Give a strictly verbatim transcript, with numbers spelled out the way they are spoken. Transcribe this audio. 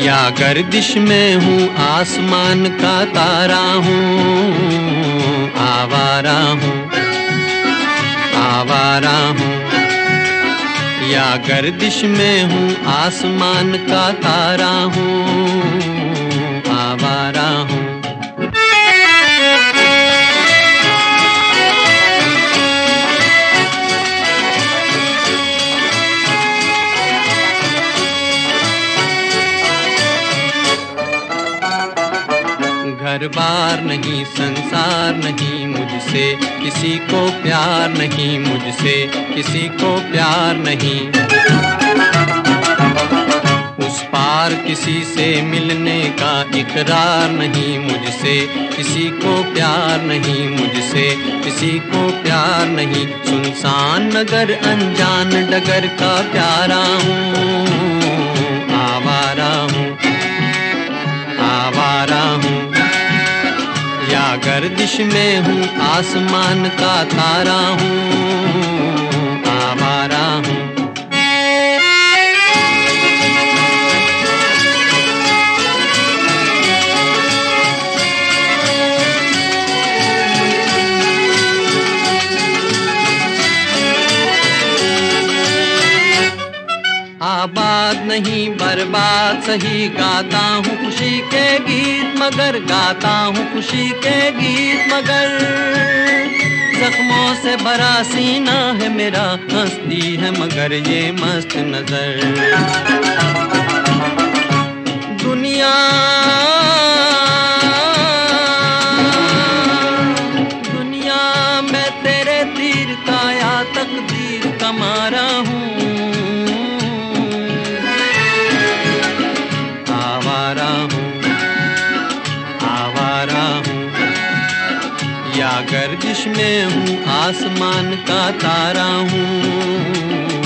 या गर्दिश में हूँ आसमान का तारा हूँ, आवारा हूँ, आवारा हूँ। या गर्दिश में हूँ आसमान का तारा हूँ, आवारा हूँ। घर बार नहीं, संसार नहीं, मुझसे किसी को प्यार नहीं, मुझसे किसी को प्यार नहीं। उस पार किसी से मिलने का इकरार नहीं, मुझसे किसी को प्यार नहीं, मुझसे किसी को प्यार नहीं। सुनसान नगर अनजान डगर का प्यारा हूँ, आवारा हूँ, आवारा हूँ। या गर्दिश में हूँ आसमान का तारा हूँ, आवारा हूँ। आबाद नहीं बर्बाद सही, गाता हूँ खुशी के गीत मगर, गाता हूँ खुशी के गीत मगर। जख्मों से भरा सीना है मेरा, हंसती है मगर ये मस्त नजर। दुनिया दुनिया मैं तेरे तीर का या तकदीर का मारा हूँ, या गर्दिश में हूँ आसमान का तारा हूँ,